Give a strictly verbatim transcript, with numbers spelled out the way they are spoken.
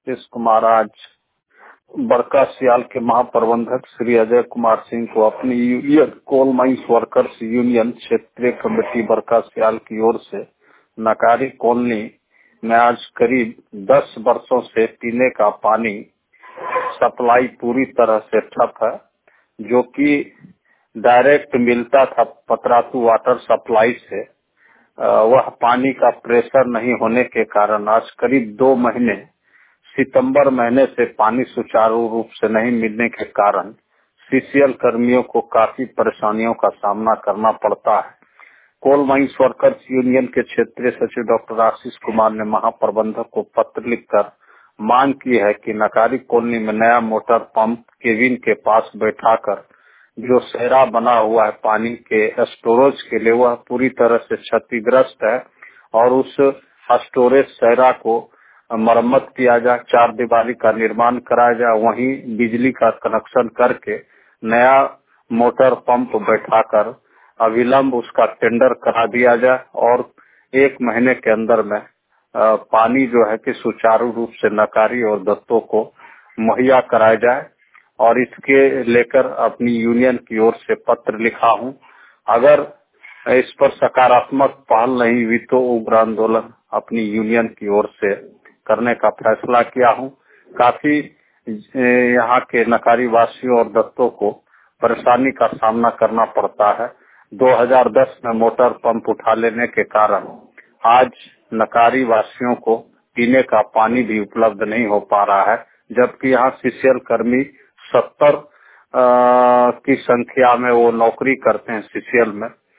आशीष कुमार आज बरका सियाल के महाप्रबंधक श्री अजय कुमार सिंह को अपनी union coal mines workers union क्षेत्रीय कमेटी बरका सियाल की ओर से नकारी कॉलोनी में आज करीब दस वर्षों से पीने का पानी सप्लाई पूरी तरह से ठप है, जो कि डायरेक्ट मिलता था पतरातू वाटर सप्लाई से। वह पानी का प्रेशर नहीं होने के कारण आज करीब दो महीने सितंबर महीने से पानी सुचारू रूप से नहीं मिलने के कारण सीसीएल कर्मियों को काफी परेशानियों का सामना करना पड़ता है। कोल माइंस वर्कर्स यूनियन के क्षेत्रीय सचिव डॉक्टर आशीष कुमार ने महाप्रबंधक को पत्र लिखकर मांग की है कि नकारी कॉलोनी में नया मोटर पंप केबिन के पास बैठाकर जो सहरा बना हुआ है पानी के स्टोरेज के लिए, वह पूरी तरह से क्षतिग्रस्त है और उस स्टोरेज सहरा को मरम्मत किया जाए, चार दीवारी का निर्माण कराया जाए, वहीं बिजली का कनेक्शन करके नया मोटर पंप बैठाकर अविलंब उसका टेंडर करा दिया जाए और एक महीने के अंदर में पानी जो है कि सुचारू रूप से नकारी और दत्तों को मुहैया कराया जाए। और इसके लेकर अपनी यूनियन की ओर से पत्र लिखा हूं। अगर इस पर सकारात्मक पहल नहीं हुई तो उग्र आंदोलन अपनी यूनियन की ओर से करने का फैसला किया हूं। काफी यहाँ के नकारी वासियों और दत्तों को परेशानी का सामना करना पड़ता है। दो हज़ार दस में मोटर पंप उठा लेने के कारण आज नकारी वासियों को पीने का पानी भी उपलब्ध नहीं हो पा रहा है, जबकि यहाँ सीसीएल कर्मी सत्तर की संख्या में वो नौकरी करते हैं सीसीएल में।